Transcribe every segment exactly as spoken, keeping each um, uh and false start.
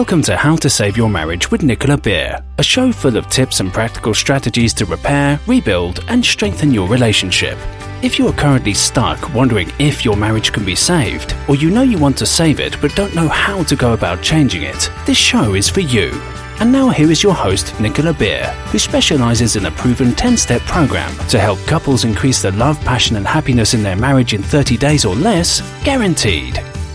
Welcome to How to Save Your Marriage with Nicola Beer, a show full of tips and practical strategies to repair, rebuild, and strengthen your relationship. If you are currently stuck wondering if your marriage can be saved, or you know you want to save it but don't know how to go about changing it, this show is for you. And now here is your host, Nicola Beer, who specializes in a proven ten-step program to help couples increase the love, passion, and happiness in their marriage in thirty days or less, guaranteed.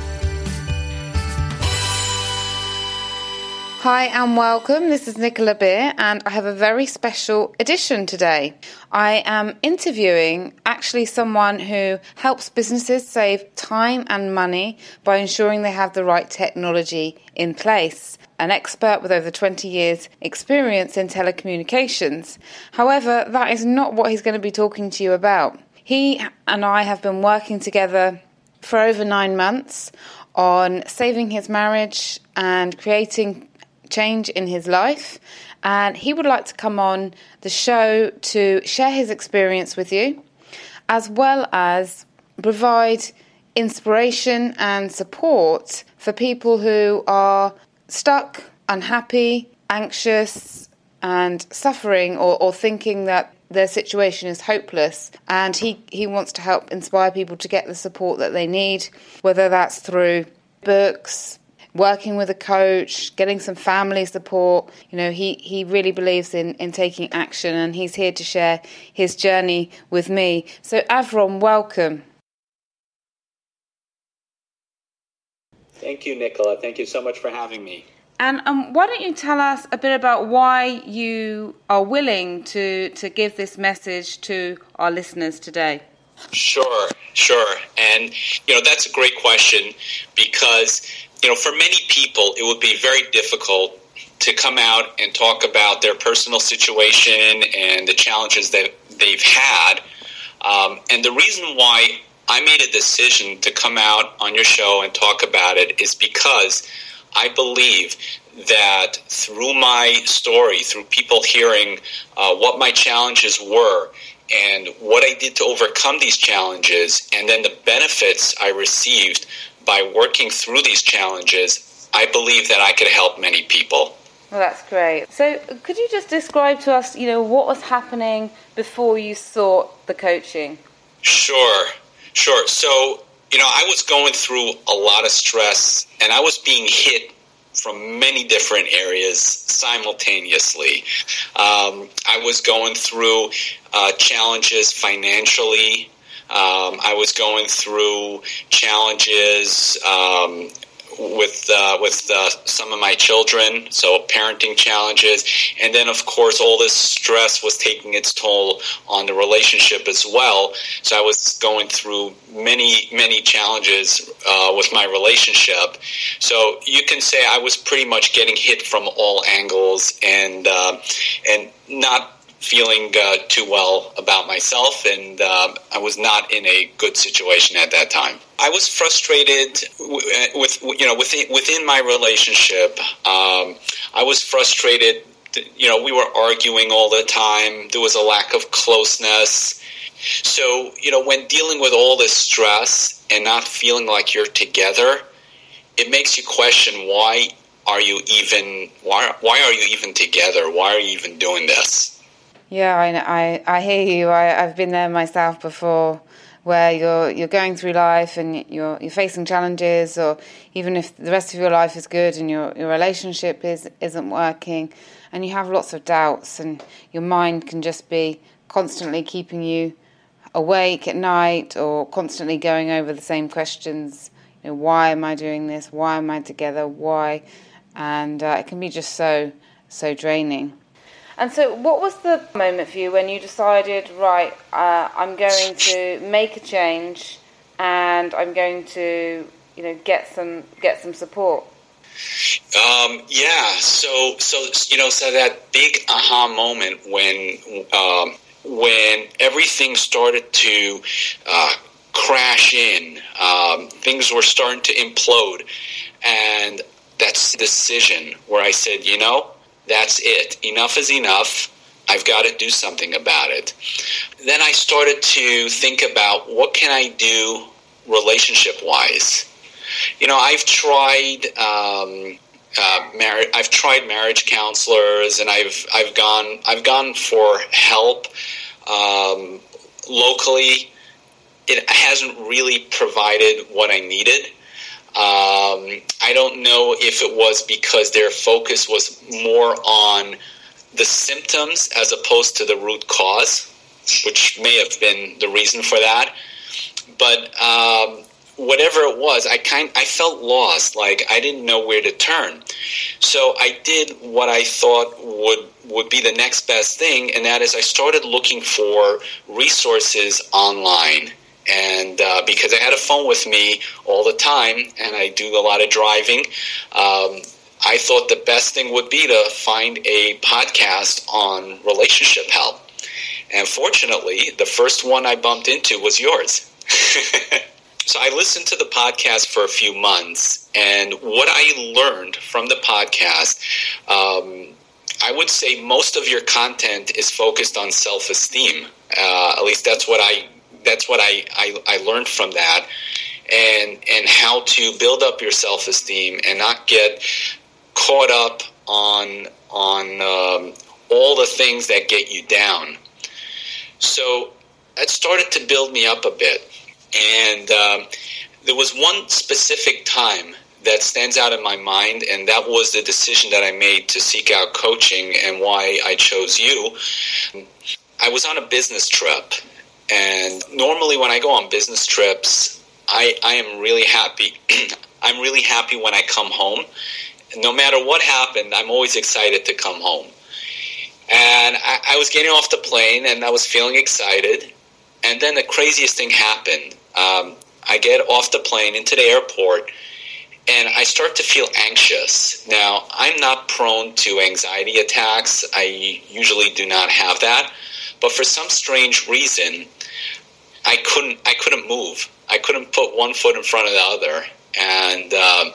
Hi and welcome, this is Nicola Beer and I have a very special edition today. I am interviewing actually someone who helps businesses save time and money by ensuring they have the right technology in place. An expert with over twenty years experience in telecommunications. However, that is not what he's going to be talking to you about. He and I have been working together for over nine months on saving his marriage and creating change in his life, and he would like to come on the show to share his experience with you, as well as provide inspiration and support for people who are stuck, unhappy, anxious, and suffering, or, or thinking that their situation is hopeless. And he, he wants to help inspire people to get the support that they need, whether that's through books, working with a coach, getting some family support. You know, he, he really believes in, in taking action, and he's here to share his journey with me. So Avron, welcome. Thank you, Nicola. Thank you so much for having me. And um, why don't you tell us a bit about why you are willing to, to give this message to our listeners today? Sure, sure. And, you know, that's a great question because, you know, for many people, it would be very difficult to come out and talk about their personal situation and the challenges that they've had. Um, and the reason why I made a decision to come out on your show and talk about it is because I believe that through my story, through people hearing uh, what my challenges were and what I did to overcome these challenges, and then the benefits I received by working through these challenges, I believe that I could help many people. Well, that's great. So could you just describe to us, you know, what was happening before you sought the coaching? Sure, sure. So, you know, I was going through a lot of stress, and I was being hit from many different areas simultaneously. Um, I was going through uh, challenges financially. Um, I was going through challenges um, with uh, with uh, some of my children, so parenting challenges. And then, of course, all this stress was taking its toll on the relationship as well. So I was going through many, many challenges uh, with my relationship. So you can say I was pretty much getting hit from all angles and uh, and not feeling uh, too well about myself, and uh, I was not in a good situation at that time. I was frustrated with, you know, within within my relationship. Um, I was frustrated. You know, we were arguing all the time. There was a lack of closeness. So, you know, when dealing with all this stress and not feeling like you're together, it makes you question why are you even why why are you even together? Why are you even doing this? Yeah, I, I, I hear you. I, I've been there myself before, where you're you're going through life and you're you're facing challenges, or even if the rest of your life is good and your, your relationship is isn't working, and you have lots of doubts, and your mind can just be constantly keeping you awake at night, or constantly going over the same questions. You know, why am I doing this? Why am I together? Why? And uh, it can be just so so draining. And so what was the moment for you when you decided, right, uh, I'm going to make a change and I'm going to, you know, get some get some support? Um, yeah, so, so you know, so that big aha moment when um, when everything started to uh, crash in, um, things were starting to implode, and that's the decision where I said, you know, that's it. Enough is enough. I've got to do something about it. Then I started to think about what can I do relationship-wise. You know, I've tried um, uh, mar- I've tried marriage counselors, and I've I've gone I've gone for help um, locally. It hasn't really provided what I needed. Um, I don't know if it was because their focus was more on the symptoms as opposed to the root cause, which may have been the reason for that. But um, whatever it was, I kind I felt lost, like I didn't know where to turn. So I did what I thought would would be the next best thing, and that is I started looking for resources online. And uh, because I had a phone with me all the time, and I do a lot of driving, um, I thought the best thing would be to find a podcast on relationship help. And fortunately, the first one I bumped into was yours. So I listened to the podcast for a few months, and what I learned from the podcast, um, I would say most of your content is focused on self-esteem. Uh, at least that's what I that's what I, I, I learned from that, and and how to build up your self-esteem and not get caught up on on um, all the things that get you down. So that started to build me up a bit. And um, there was one specific time that stands out in my mind, and that was the decision that I made to seek out coaching and why I chose you. I was on a business trip, and normally when I go on business trips, I, I am really happy. I'm really happy when I come home. No matter what happened, I'm always excited to come home. And I, I was getting off the plane, and I was feeling excited. And then the craziest thing happened. Um, I get off the plane into the airport, and I start to feel anxious. Now, I'm not prone to anxiety attacks. I usually do not have that. But for some strange reason, I couldn't I couldn't move. I couldn't put one foot in front of the other. And uh,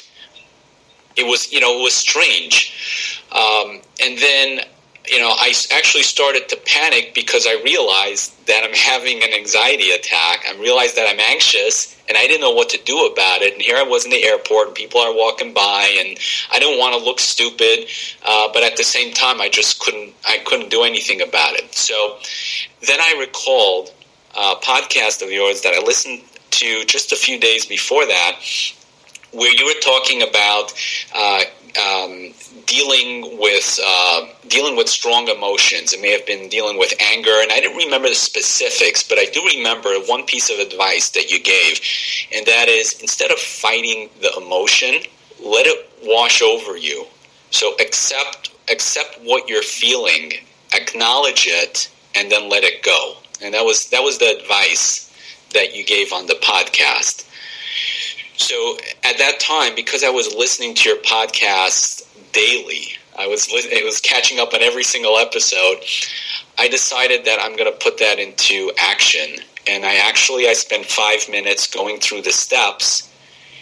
it was, you know, it was strange. Um, and then, you know, I actually started to panic because I realized that I'm having an anxiety attack. I realized that I'm anxious, and I didn't know what to do about it. And here I was in the airport, and people are walking by, and I didn't want to look stupid, uh, but at the same time, I just couldn't. I couldn't do anything about it. So then I recalled a podcast of yours that I listened to just a few days before that, where you were talking about Uh, Um, dealing with uh, dealing with strong emotions. It may have been dealing with anger, and I didn't remember the specifics, but I do remember one piece of advice that you gave, and that is, instead of fighting the emotion, let it wash over you. So accept accept what you're feeling, acknowledge it, and then let it go. And that was that was the advice that you gave on the podcast. So at that time, because I was listening to your podcast daily, I was I was catching up on every single episode, I decided that I'm going to put that into action. And I actually, I spent five minutes going through the steps,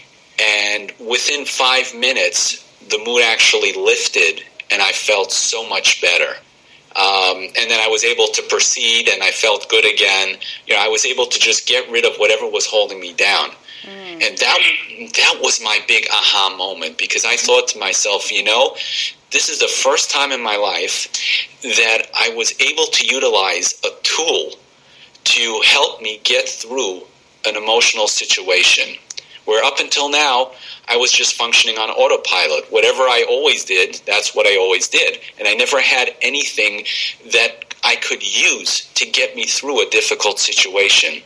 and within five minutes, the mood actually lifted, and I felt so much better. Um, and then I was able to proceed, and I felt good again. You know, I was able to just get rid of whatever was holding me down. Mm. And that that was my big aha moment, because I thought to myself, you know, this is the first time in my life that I was able to utilize a tool to help me get through an emotional situation, where up until now, I was just functioning on autopilot. Whatever I always did, that's what I always did. And I never had anything that I could use to get me through a difficult situation.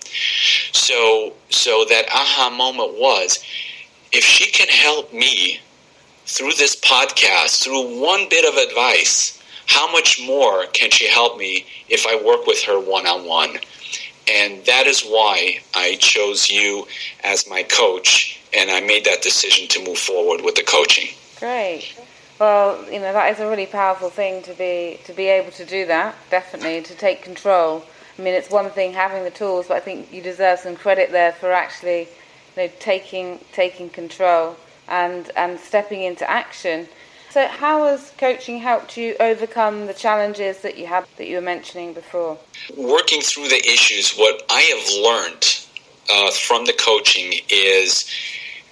So, so that aha moment was, if she can help me through this podcast, through one bit of advice, how much more can she help me if I work with her one-on-one? And that is why I chose you as my coach, and I made that decision to move forward with the coaching. Great. Well, you know, that is a really powerful thing to be to be able to do that, definitely, to take control. I mean, it's one thing having the tools, but I think you deserve some credit there for actually, you know, taking taking control and, and stepping into action. So how has coaching helped you overcome the challenges that you had, that you were mentioning before? Working through the issues, what I have learned uh, from the coaching is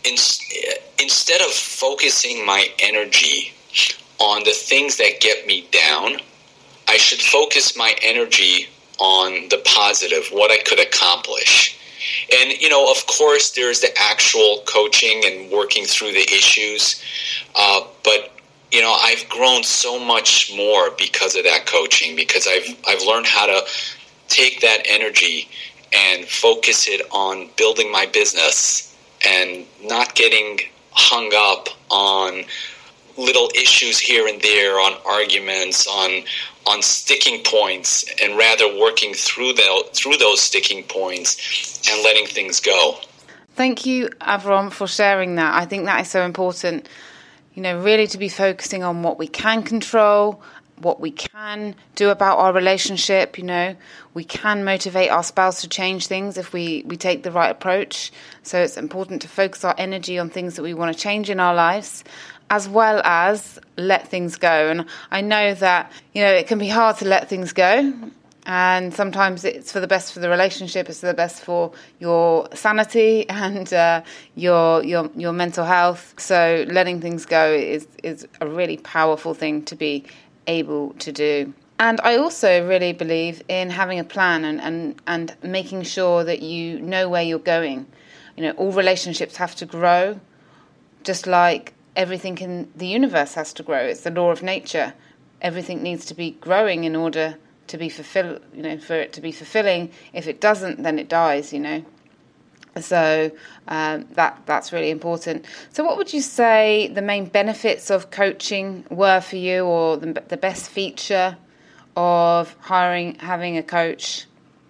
in, instead of focusing my energy on the things that get me down, I should focus my energy on the positive, what I could accomplish. And, you know, of course, there's the actual coaching and working through the issues. Uh, but, you know, I've grown so much more because of that coaching, because I've I've learned how to take that energy and focus it on building my business and not getting hung up on little issues here and there, on arguments, on on sticking points, and rather working through the, through those sticking points and letting things go. Thank you, Avram, for sharing that. I think that is so important, you know, really to be focusing on what we can control, what we can do about our relationship. You know, we can motivate our spouse to change things if we, we take the right approach. So it's important to focus our energy on things that we want to change in our lives, as well as let things go. And I know that, you know, it can be hard to let things go. And sometimes it's for the best for the relationship, it's for the best for your sanity and uh, your your your mental health. So letting things go is, is a really powerful thing to be able to do. And I also really believe in having a plan and, and, and making sure that you know where you're going. You know, all relationships have to grow, just like everything in the universe has to grow. It's the law of nature. Everything needs to be growing in order to be fulfill, you know, for it to be fulfilling. If it doesn't, then it dies, you know. So um, that that's really important. So what would you say the main benefits of coaching were for you, or the, the best feature of hiring, having a coach?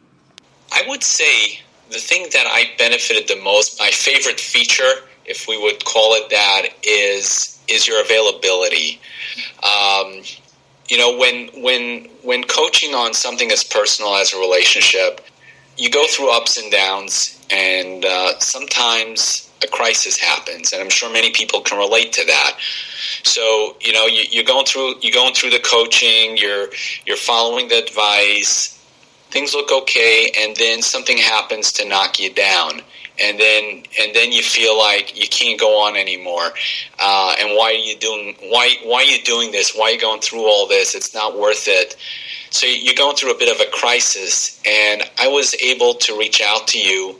I would say the thing that I benefited the most, my favorite feature, if we would call it that, is is your availability. Um, you know, when when when coaching on something as personal as a relationship, you go through ups and downs, and uh, sometimes a crisis happens, and I'm sure many people can relate to that. So, you know, you, you're going through you're going through the coaching, you're you're following the advice, things look okay, and then something happens to knock you down. And then, and then you feel like you can't go on anymore. Uh, and why are you doing? Why, why are you doing this? Why are you going through all this? It's not worth it. So you're going through a bit of a crisis. And I was able to reach out to you,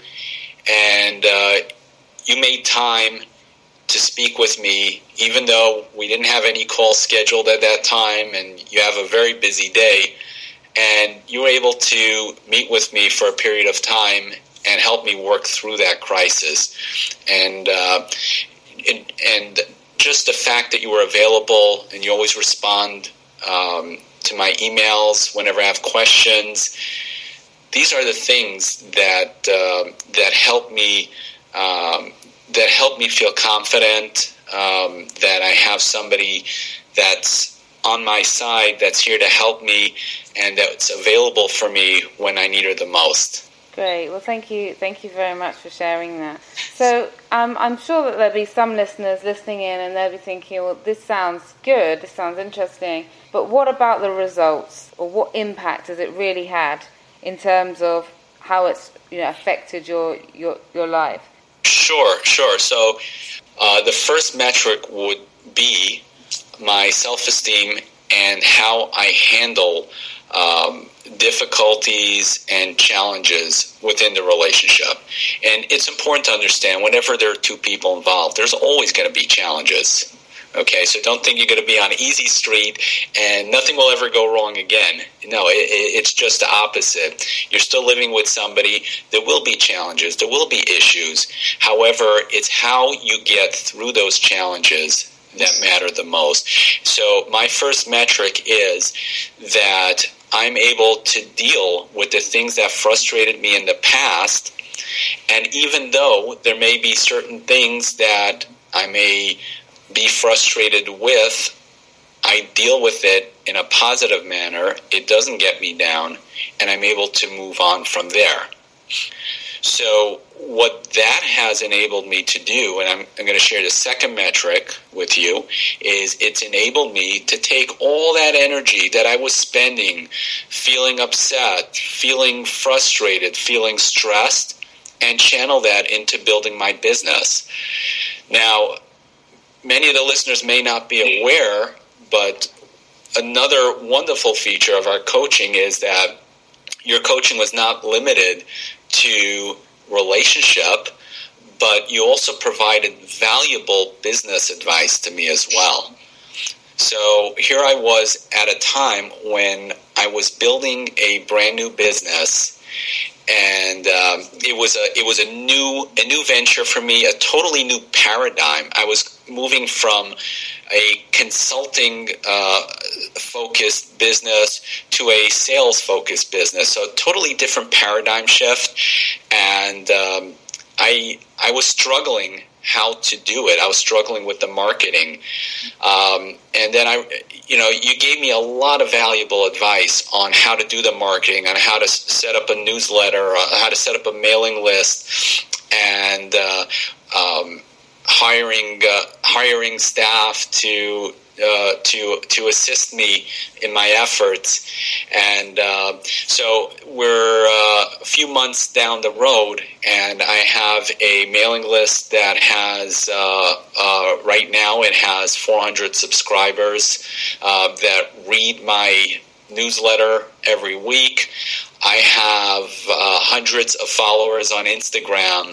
and uh, you made time to speak with me, even though we didn't have any calls scheduled at that time, and you have a very busy day. And you were able to meet with me for a period of time and help me work through that crisis. And, uh, and and just the fact that you were available and you always respond um, to my emails whenever I have questions, these are the things that uh, that help me um, that help me feel confident um, that I have somebody that's on my side, that's here to help me, and that's available for me when I need her the most. Great. Well, thank you. Thank you very much for sharing that. So um, I'm sure that there'll be some listeners listening in, and they'll be thinking, well, this sounds good, this sounds interesting, but what about the results, or what impact has it really had in terms of how it's, you know, affected your your, your life? Sure, sure. So uh, the first metric would be my self-esteem and how I handle um, difficulties and challenges within the relationship. And it's important to understand, whenever there are two people involved, there's always going to be challenges. Okay, so don't think you're going to be on an easy street and nothing will ever go wrong again. No, it, it's just the opposite. You're still living with somebody. There will be challenges. There will be issues. However, it's how you get through those challenges that matter the most. So my first metric is that I'm able to deal with the things that frustrated me in the past. And even though there may be certain things that I may be frustrated with, I deal with it in a positive manner. It doesn't get me down, and I'm able to move on from there. So what that has enabled me to do, and I'm, I'm going to share the second metric with you, is it's enabled me to take all that energy that I was spending feeling upset, feeling frustrated, feeling stressed, and channel that into building my business. Now, many of the listeners may not be aware, but another wonderful feature of our coaching is that your coaching was not limited to relationship, but you also provided valuable business advice to me as well. So here I was at a time when I was building a brand new business, and um, it was a it was a new a new venture for me, a totally new paradigm. I was moving from a consulting uh, focused business to a sales focused business, so a totally different paradigm shift. And um, I I was struggling how to do it. I was struggling with the marketing. Um, and then I, you know, you gave me a lot of valuable advice on how to do the marketing, on how to set up a newsletter, uh, how to set up a mailing list, and uh, um, hiring uh, hiring staff to uh, to to assist me in my efforts. And uh, so we're uh, a few months down the road, and I have a mailing list that has uh, uh, right now it has four hundred subscribers uh, that read my newsletter every week. I have uh, hundreds of followers on Instagram,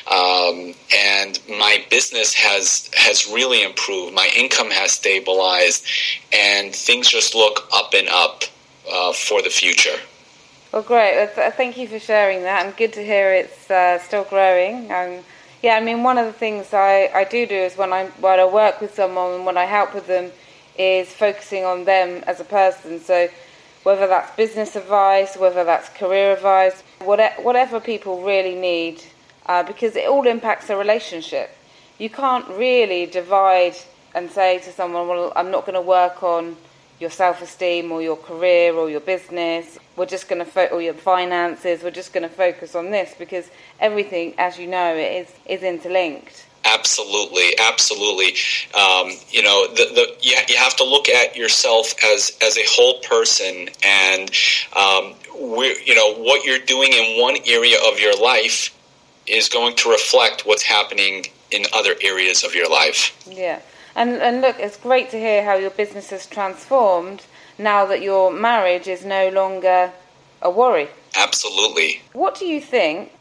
um, and my business has has really improved. My income has stabilized, and things just look up and up uh, for the future. Well, great. Thank you for sharing that, and good to hear it's uh, still growing. Um, yeah, I mean, one of the things I, I do do is when I when I work with someone and when I help with them is focusing on them as a person. So whether that's business advice, whether that's career advice, whatever people really need, uh, because it all impacts a relationship. You can't really divide and say to someone, well, I'm not going to work on your self-esteem or your career or your business. We're just going to fo- or your finances. We're just going to focus on this, because everything, as you know, is is interlinked. Absolutely, absolutely. Um, you know, the, the you, you have to look at yourself as as a whole person, and um, we you know what you're doing in one area of your life is going to reflect what's happening in other areas of your life. Yeah. And and look, it's great to hear how your business has transformed now that your marriage is no longer a worry. Absolutely. What do you think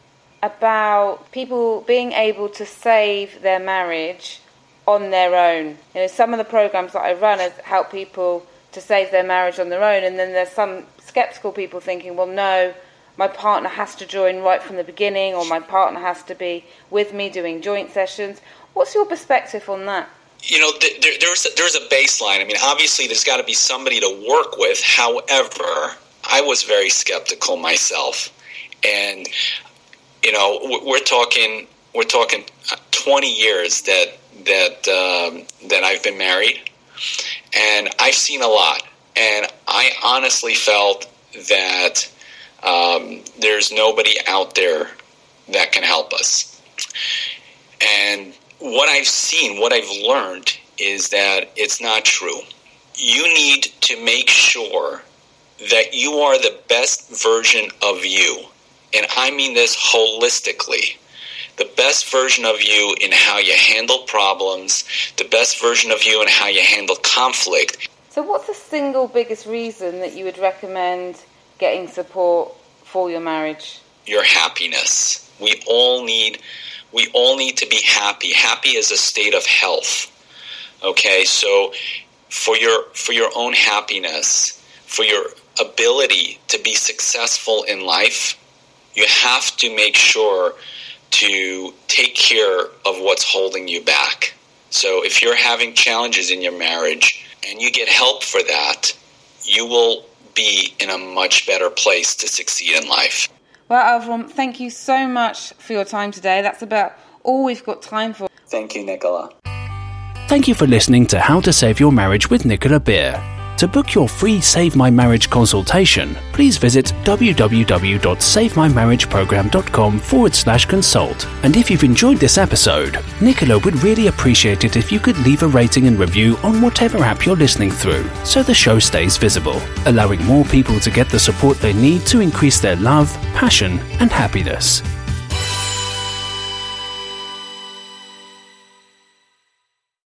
about people being able to save their marriage on their own? You know, some of the programs that I run has help people to save their marriage on their own, and then there's some skeptical people thinking, well, no, my partner has to join right from the beginning, or my partner has to be with me doing joint sessions. What's your perspective on that? You know, there, there's, a, there's a baseline. I mean, obviously, there's got to be somebody to work with. However, I was very skeptical myself. And, you know, we're talking we're talking twenty years that that um, that I've been married. And I've seen a lot. And I honestly felt that um, there's nobody out there that can help us. And what I've seen, what I've learned, is that it's not true. You need to make sure that you are the best version of you. And I mean this holistically. The best version of you in how you handle problems, the best version of you in how you handle conflict. So what's the single biggest reason that you would recommend getting support for your marriage? Your happiness. We all need... We all need to be happy. Happy is a state of health. Okay, so for your for your own happiness, for your ability to be successful in life, you have to make sure to take care of what's holding you back. So if you're having challenges in your marriage and you get help for that, you will be in a much better place to succeed in life. Well, Avram, thank you so much for your time today. That's about all we've got time for. Thank you, Nicola. Thank you for listening to How to Save Your Marriage with Nicola Beer. To book your free Save My Marriage consultation, please visit www.savemymarriageprogram.com forward slash consult. And if you've enjoyed this episode, Nicola would really appreciate it if you could leave a rating and review on whatever app you're listening through, so the show stays visible, allowing more people to get the support they need to increase their love, passion, and happiness.